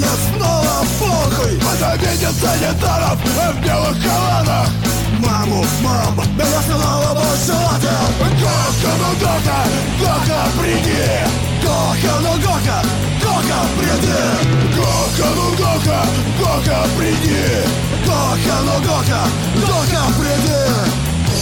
мне снова похуй. Позовите санитаров в белых халатах. Маму, меня снова бушатил. Гока, ну Гока, Гока, приди. Гока, ну Гока, Гока, приди. Гока, ну Гока, Гока, приди. Гока, ну Гока, Гока, приди.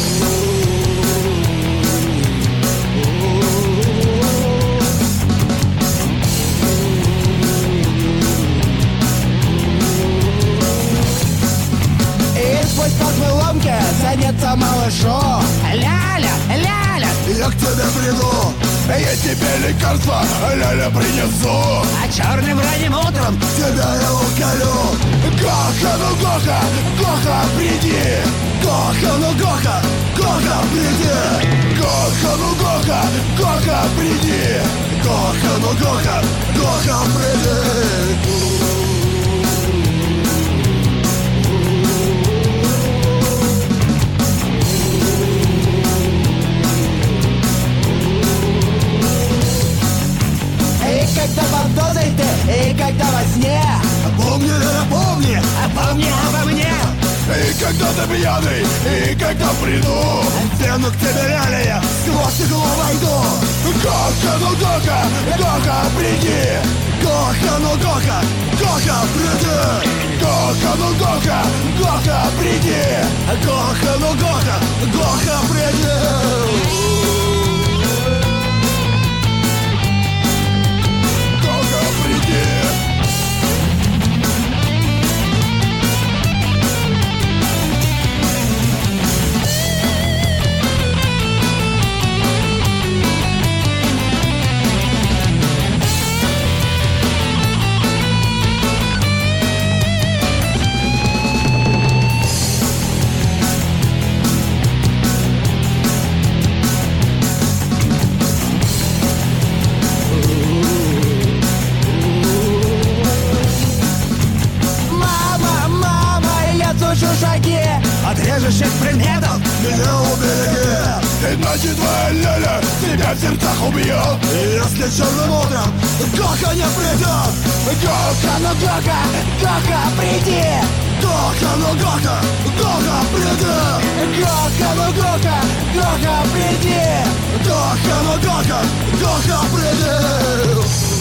Сквозь толпы ломки тянется малышу. Ляля, ляля, Я к тебе приду. Я тебе лекарства, ляля, принесу. а черным ранним утром Тебя я уколю. Гока, ну Гока, Гока, приди. Гока, ну Гока, Гока, приди. Гока, ну Гока, Гока, приди. Гока, ну Гока, Гока, приди. И когда под дозой ты, и когда во сне. Помни, помни. Помни обо мне. И когда ты пьяный, и когда приду. Стену к тебе реалия, сквозь стекло войду. Гока, ну Гока, Гока, приди. Гока, ну Гока, Гока, приди. Гока, ну Гока, Гока, приди. Гока, ну Гока, Гока, приди. Гока, приди. Шаги от режущих предметов. Меня убереги. Иначе твоя ляля тебя в сердцах убьет. Если черным утром Гока не придет. Гока, ну Гока, Гока, приди. Гока, ну Гока, Гока, приди. Гока, ну Гока, Гока, приди. Гока, ну Гока, Гока, приди.